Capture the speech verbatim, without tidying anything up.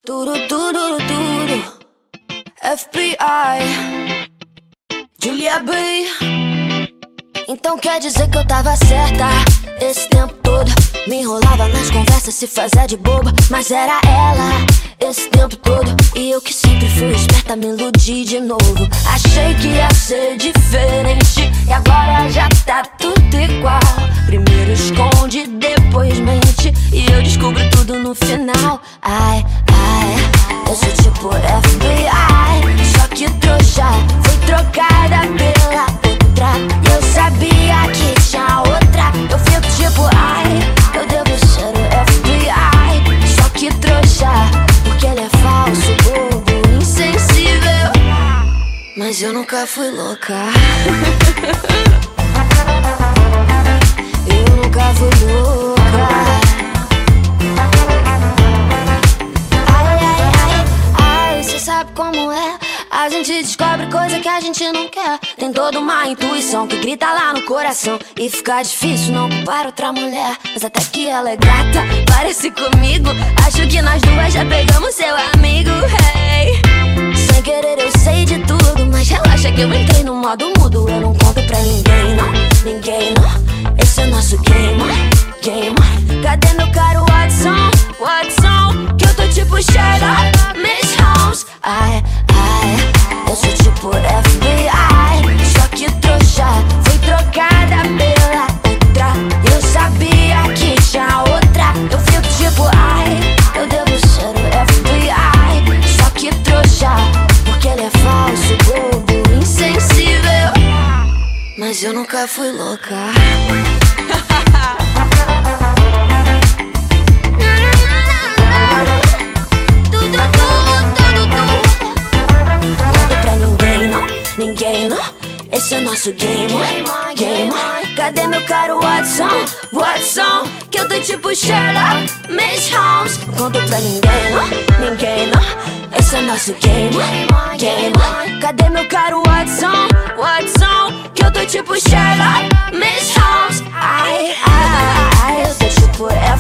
Duro, duro, duro, F B I, Julia B. Então quer dizer que eu tava certa esse tempo todo. Me enrolava nas conversas, se fazia de boba, mas era ela esse tempo todo. E eu que sempre fui esperta, me iludi de novo. Achei que ia ser diferente e agora já tá tudo igual. Primeiro esconde, depois mente, e eu descubro tudo no final. Ai, ai, eu sou tipo F B I, só que trouxa foi trocada pela outra. Eu sabia que tinha outra. Eu fico tipo, ai, eu devo ser o F B I, só que trouxa, porque ele é falso, bobo, insensível. Mas eu nunca fui louca. Eu nunca fui louca. Ai, ai, ai, ai, cê sabe como é. A gente descobre coisa que a gente não quer. Tem toda uma intuição que grita lá no coração, e fica difícil não culpar outra mulher. Mas até que ela é gata, parece comigo. Acho que nós duas já pegamos seu amigo, hey. Sem querer eu sei de tudo, mas relaxa que eu entrei no modo mudo. Eu não conto pra ninguém, não, ninguém não. Esse é nosso game, game. Cadê meu caro Watson, Watson? Que eu tô tipo Sherlock, Miss Holmes. Ai, ai, eu sou tipo F B I, só que trouxa foi trocada pela outra. Eu sabia que tinha outra. Eu fico tipo, ai, eu devo ser o F B I, só que trouxa, porque ele é falso, bobo, insensível. Mas eu nunca fui louca. Ninguém, não, esse é nosso game, game. Cadê meu caro Watson, Watson? Que eu tô tipo Sherlock, Miss Holmes. Não conto pra ninguém, não, ninguém, não. Esse é nosso game, game. Cadê meu caro Watson, Watson? Que eu tô tipo Sherlock, Miss Holmes. Ai, ai, ai, eu tô tipo